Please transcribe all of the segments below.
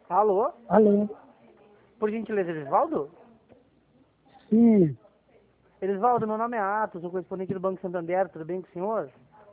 Alô? Alô? Por gentileza, Elisvaldo? Sim, Elisvaldo, meu nome é Atos, sou correspondente do Banco Santander, tudo bem com o senhor?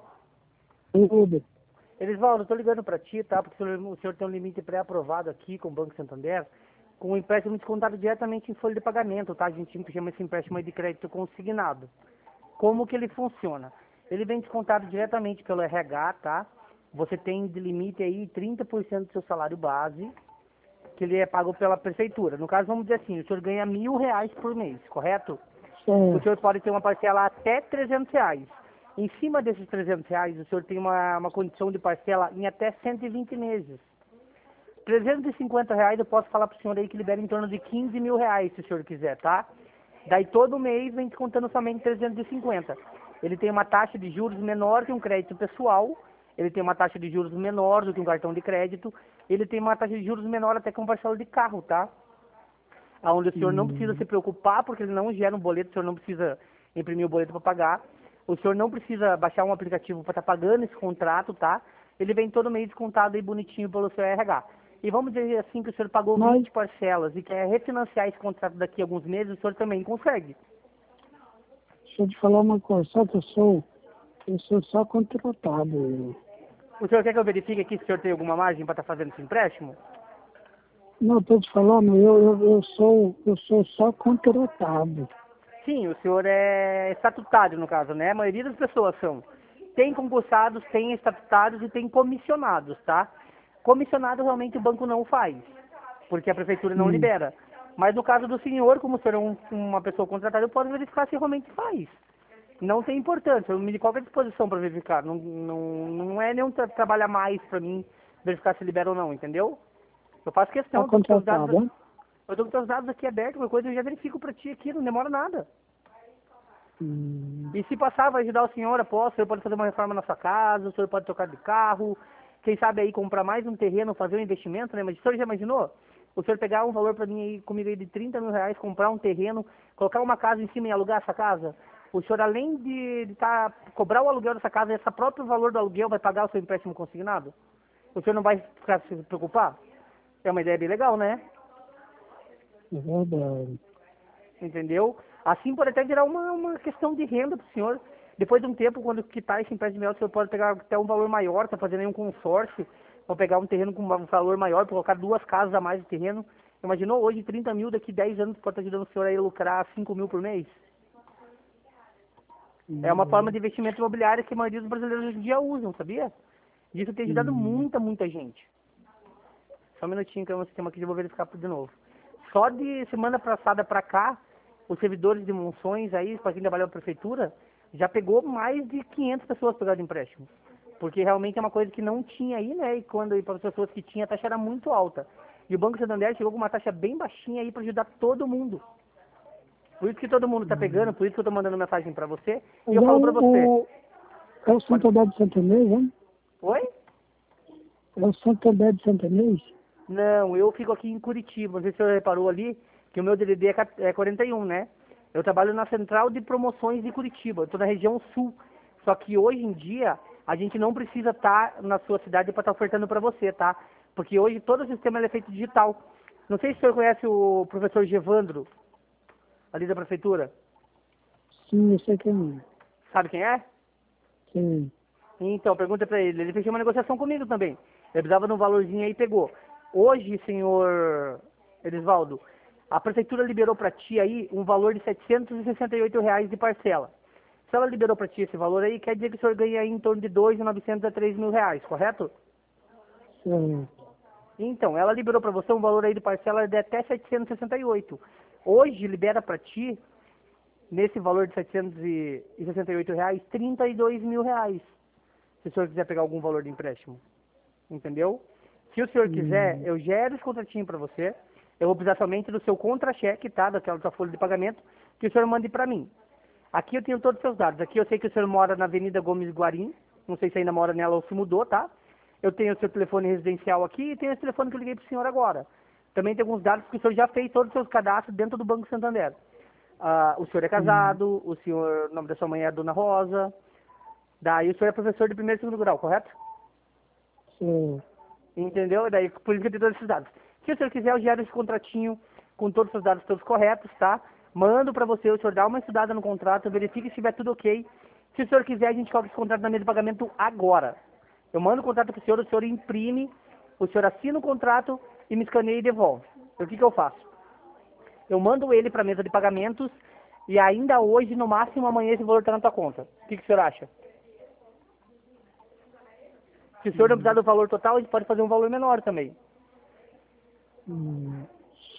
tudo. Elisvaldo, tô ligando pra ti, tá? Porque o senhor tem um limite pré-aprovado aqui com o Banco Santander, com o empréstimo descontado diretamente em folha de pagamento, tá? A gente chama esse empréstimo aí de crédito consignado. Como que ele funciona? Ele vem descontado diretamente pelo RH, tá? Você tem de limite aí 30% do seu salário base, que ele é pago pela prefeitura. No caso, vamos dizer assim, o senhor ganha R$ 1.000 por mês, correto? O Certo. senhor pode ter uma parcela até R$ 300. Em cima desses R$ 300, o senhor tem uma condição de parcela em até 120 meses. R$ 350 eu posso falar para o senhor aí que libera em torno de R$ 15.000, se o senhor quiser, tá? Daí todo mês vem descontando somente 350. Ele tem uma taxa de juros menor que um crédito pessoal, ele tem uma taxa de juros menor do que um cartão de crédito, ele tem uma taxa de juros menor até que um parcela de carro, tá? Onde o senhor não precisa se preocupar, porque ele não gera um boleto, o senhor não precisa imprimir o boleto para pagar, o senhor não precisa baixar um aplicativo para estar pagando esse contrato, tá? Ele vem todo mês descontado aí bonitinho pelo seu RH. E vamos dizer assim que o senhor pagou Mas, 20 parcelas e quer refinanciar esse contrato daqui a alguns meses, o senhor também consegue. deixa eu te falar uma coisa, só que eu sou só contratado. O senhor quer que eu verifique aqui se o senhor tem alguma margem para estar fazendo esse empréstimo? Não, estou te falando, eu sou só contratado. Sim, o senhor é estatutário no caso, né? A maioria das pessoas são. Tem concursados, tem estatutários e tem comissionados, tá? Comissionado realmente o banco não faz, porque a prefeitura não Hum. libera. Mas no caso do senhor, como o senhor é uma pessoa contratada, eu posso verificar se realmente faz. Não tem importância, eu me coloco à disposição para verificar. Não é nenhum trabalho a mais para mim verificar se libera ou não, entendeu? Eu faço questão, Só eu tô com teus dados, contratado, hein? eu tô com teus dados aqui abertos, qualquer coisa eu já verifico para ti aqui, não demora nada. Hum. E se passar, vai ajudar o senhor, após, o senhor pode fazer uma reforma na sua casa, o senhor pode trocar de carro, quem sabe aí comprar mais um terreno, fazer um investimento, né? Mas o senhor já imaginou? O senhor pegar um valor para mim aí, comigo aí de R$ 30.000, comprar um terreno, colocar uma casa em cima e alugar essa casa? O senhor, além de cobrar o aluguel dessa casa, esse próprio valor do aluguel vai pagar o seu empréstimo consignado? O senhor não vai ficar se preocupar? É uma ideia bem legal, né? É verdade. Entendeu? Assim pode até virar uma questão de renda para o senhor. Depois de um tempo, quando quitar esse empréstimo, o senhor pode pegar até um valor maior, tá fazendo aí um consórcio, ou pegar um terreno com um valor maior, colocar duas casas a mais de terreno. Imaginou hoje 30 mil, daqui 10 anos pode estar ajudando o senhor aí a lucrar 5 mil por mês? É uma forma Hum. de investimento imobiliário que a maioria dos brasileiros hoje em dia usam, sabia? Isso tem ajudado Hum. muita gente. Só um minutinho que eu sistema aqui, eu vou verificar de novo. Só de semana passada para cá, os servidores de Monções aí, para quem trabalha na prefeitura, já pegou mais de 500 pessoas pegaram empréstimo. Porque realmente é uma coisa que não tinha aí, né? E quando para as pessoas que tinha, a taxa era muito alta. E o Banco Santander chegou com uma taxa bem baixinha aí para ajudar todo mundo. Por isso que todo mundo tá pegando, por isso que eu tô mandando mensagem para você. E Mas eu falo para você, é o pode... Santander de Santanês, hein? Oi? É o Santander de Santanês? Não, eu fico aqui em Curitiba. Não sei se você reparou ali que o meu DDD é 41, né? Eu trabalho na central de promoções de Curitiba. Eu estou na região sul. Só que hoje em dia a gente não precisa estar na sua cidade para estar ofertando para você, tá? Porque hoje todo o sistema ele é feito digital. Não sei se o senhor conhece o professor Gevandro, ali da prefeitura. Sim, eu sei quem é. Sabe quem é? Sim. Então, pergunta para ele. Ele fez uma negociação comigo também. Ele precisava de um valorzinho aí e pegou. Hoje, senhor Elisvaldo, a prefeitura liberou para ti aí um valor de R$ 768 de parcela. Se ela liberou para ti esse valor aí, quer dizer que o senhor ganha aí em torno de 2.900 a R$ 3.000, correto? Certo. Então, ela liberou para você um valor aí de parcela de até 768. Hoje libera para ti, nesse valor de R$ 768, R$ 32.000. Se o senhor quiser pegar algum valor de empréstimo, entendeu? Se o senhor quiser, Hum. eu gero esse contratinho para você. Eu vou precisar somente do seu contra-cheque, tá? Daquela sua folha de pagamento, que o senhor mande para mim. Aqui eu tenho todos os seus dados. Aqui eu sei que o senhor mora na Avenida Gomes Guarim. Não sei se ainda mora nela ou se mudou, tá? Eu tenho o seu telefone residencial aqui e tenho esse telefone que eu liguei para o senhor agora. Também tem alguns dados que o senhor já fez todos os seus cadastros dentro do Banco Santander. O senhor é Hum. casado, o nome da sua mãe é Dona Rosa. Daí o senhor é professor de primeiro e segundo grau, correto? Certo. Entendeu? Daí, por isso que eu tenho todos esses dados. Se o senhor quiser, eu gero esse contratinho com todos os seus dados todos corretos, tá? Mando para você, o senhor dá uma estudada no contrato, verifique se estiver tudo ok. Se o senhor quiser, a gente coloca esse contrato na mesa de pagamento agora. Eu mando o contrato para o senhor imprime, o senhor assina o contrato e me escaneia e devolve. O que eu faço? Eu mando ele para a mesa de pagamentos e ainda hoje, no máximo amanhã, esse valor está na tua conta. O que o senhor acha? Se o senhor não precisar do valor total, a gente pode fazer um valor menor também. Hum,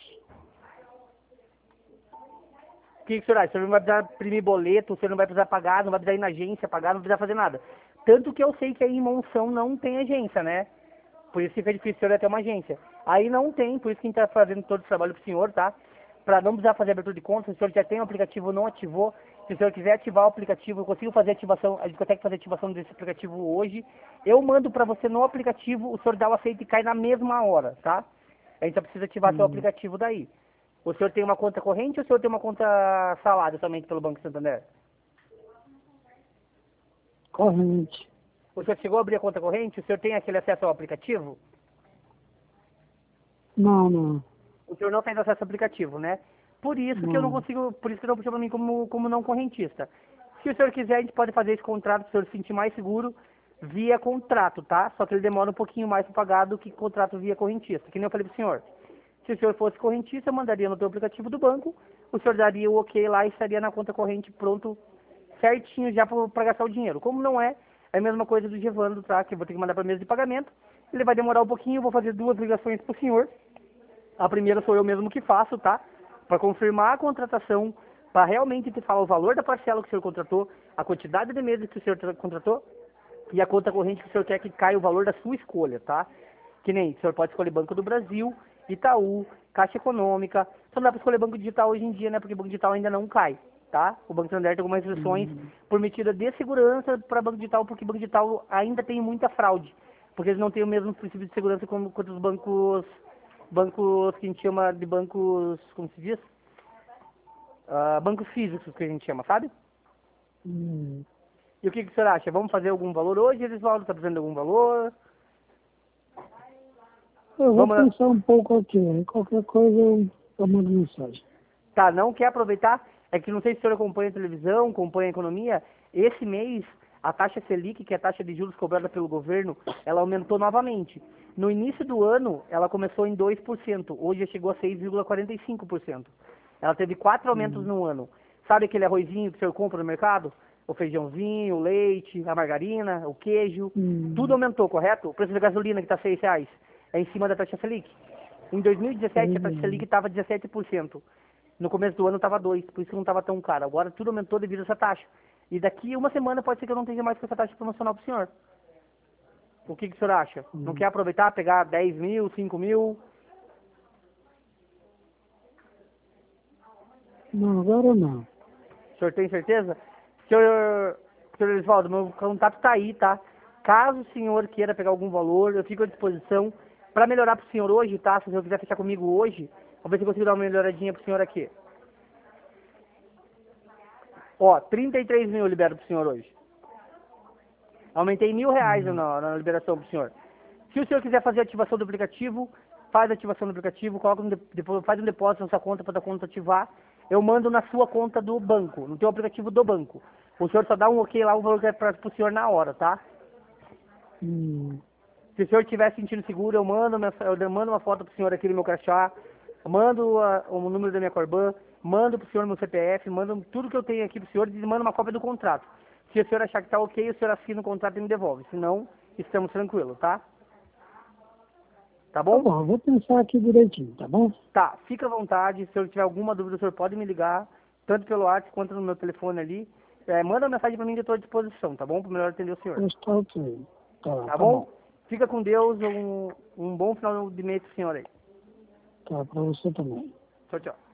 O que o senhor acha? O senhor não vai precisar imprimir boleto, o senhor não vai precisar pagar, não vai precisar ir na agência pagar, não vai precisar fazer nada. Tanto que eu sei que aí em Monção não tem agência, né? Por isso que fica difícil o senhor ter uma agência. Aí não tem, por isso que a gente está fazendo todo esse trabalho para o senhor, tá? Para não precisar fazer abertura de conta, se o senhor já tem o aplicativo não ativou, se o senhor quiser ativar o aplicativo, eu consigo fazer ativação, a gente consegue fazer ativação desse aplicativo hoje. Eu mando para você no aplicativo, o senhor dá o aceito e cai na mesma hora, tá? A gente só precisa ativar seu aplicativo daí. O senhor tem uma conta corrente ou o senhor tem uma conta salário somente pelo Banco Santander? corrente. O senhor chegou a abrir a conta corrente? O senhor tem aquele acesso ao aplicativo? Não, não. O senhor não tem acesso ao aplicativo, né? Por isso que eu não consigo, por isso que não puxou para mim como não correntista. Se o senhor quiser, a gente pode fazer esse contrato para o senhor se sentir mais seguro via contrato, tá? Só que ele demora um pouquinho mais para pagar do que contrato via correntista, que nem eu falei para o senhor. Se o senhor fosse correntista, eu mandaria no teu aplicativo do banco, o senhor daria o ok lá e estaria na conta corrente pronto, certinho já para gastar o dinheiro. Como não é, é a mesma coisa do Gevando, tá? Que eu vou ter que mandar para a mesa de pagamento. Ele vai demorar um pouquinho, eu vou fazer 2 ligações para o senhor. A primeira sou eu mesmo que faço, tá? Para confirmar a contratação, para realmente te falar o valor da parcela que o senhor contratou, a quantidade de meses que o senhor contratou e a conta corrente que o senhor quer que caia o valor da sua escolha, tá? Que nem, o senhor pode escolher Banco do Brasil, Itaú, Caixa Econômica. Só não dá para escolher Banco Digital hoje em dia, né? Porque o Banco Digital ainda não cai, tá? O Banco Santander tem algumas restrições por medida de segurança para Banco Digital, porque Banco Digital ainda tem muita fraude. Porque eles não têm o mesmo princípio de segurança como quanto os bancos que a gente chama de bancos, como se diz? Bancos físicos que a gente chama, sabe? E o que o senhor acha? Vamos fazer algum valor hoje, Elisvaldo? Está precisando de algum valor? Eu vou Vamos lá. pensar um pouco aqui. Aí qualquer coisa eu mando mensagem. Tá, não quer aproveitar? É que não sei se o senhor acompanha a televisão, acompanha a economia. Esse mês, a taxa Selic, que é a taxa de juros cobrada pelo governo, ela aumentou novamente. No início do ano, ela começou em 2%. Hoje já chegou a 6,45%. Ela teve 4 aumentos no ano. Sabe aquele arrozinho que o senhor compra no mercado? O feijãozinho, o leite, a margarina, o queijo. Tudo aumentou, correto? O preço da gasolina, que está R$6, é em cima da taxa Selic. Em 2017, a taxa Selic estava 17%. No começo do ano estava 2%, por isso que não estava tão caro. Agora tudo aumentou devido a essa taxa. E daqui uma semana pode ser que eu não esteja mais com essa taxa promocional para o senhor. O que o senhor acha? Não quer aproveitar, pegar 10 mil, 5 mil? Não, agora não. O senhor tem certeza? Senhor Elisvaldo, meu contato está aí, tá? Caso o senhor queira pegar algum valor, eu fico à disposição para melhorar para o senhor hoje, tá? Se o senhor quiser fechar comigo hoje, vamos ver se eu consigo dar uma melhoradinha para o senhor aqui. Ó, 33 mil eu libero para o senhor hoje. Aumentei R$1.000 na liberação para o senhor. Se o senhor quiser fazer a ativação do aplicativo, faz a ativação do aplicativo, coloca faz um depósito na sua conta para a conta ativar. Eu mando na sua conta do banco, no teu aplicativo do banco. O senhor só dá um ok lá, o valor que é para o senhor na hora, tá? Se o senhor estiver sentindo seguro, eu mando uma foto para o senhor aqui no meu crachá, mando o número da minha Corban, mando para o senhor meu CPF, mando tudo que eu tenho aqui para o senhor e mando uma cópia do contrato. Se o senhor achar que está ok, o senhor assina o contrato e me devolve. Senão, estamos tranquilos, tá? Tá bom? Tá bom, eu vou pensar aqui direitinho, tá bom? Tá, fica à vontade. Se o senhor tiver alguma dúvida, o senhor pode me ligar, tanto pelo WhatsApp quanto no meu telefone ali. Manda uma mensagem para mim que eu estou à disposição, tá bom? Para melhor atender o senhor. Está ok. Tá bom? Fica com Deus, um bom final de mês pro senhor aí. Tá, pra você também. Tchau, tchau.